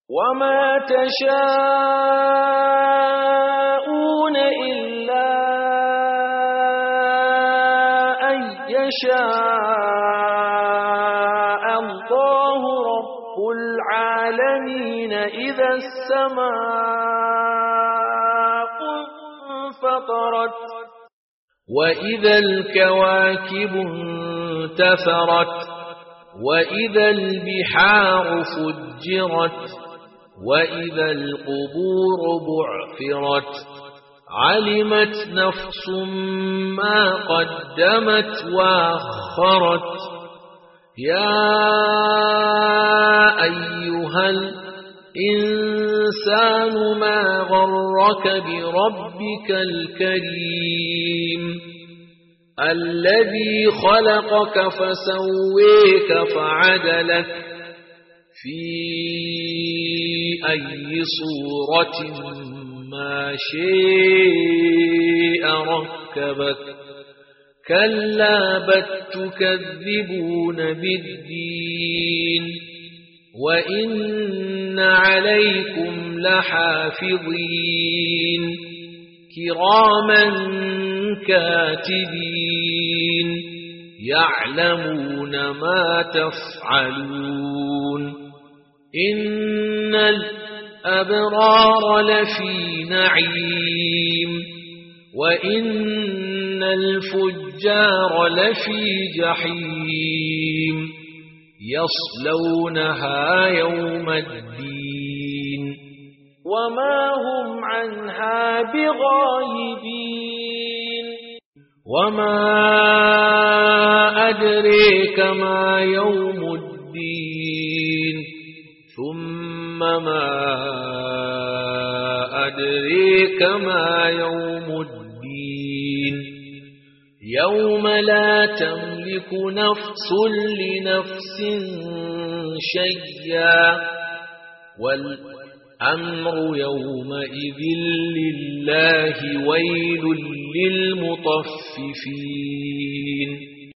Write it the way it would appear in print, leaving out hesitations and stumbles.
وما تشاءون إلا أن يشاء الله رب العالمين. إذا السماء انفطرت وإذا الكواكب انتثرت وإذا البحار فجرت وإذا القبور بعثرت علمت نفس ما قدمت وأخرت. يا أيها الإنسان ما غرك بربك الكريم الذي خلقك فسويك فعدلك في أي صورة ما شاء ركبك. كلا بل تكذبون بالدين وإن عليكم لحافظين كراما كاتبين يعلمون ما تفعلون. إن الأبرار لفي نعيم وإن الفجار لفي جحيم يصلونها يوم الدين وما هم عنها بغائبين. وما أدريك ما يوم الدين ثم ما أدريك ما يوم الدين يوم لا تملك نفس لنفس شيئا والأمر يومئذ لله ويل للمطففين.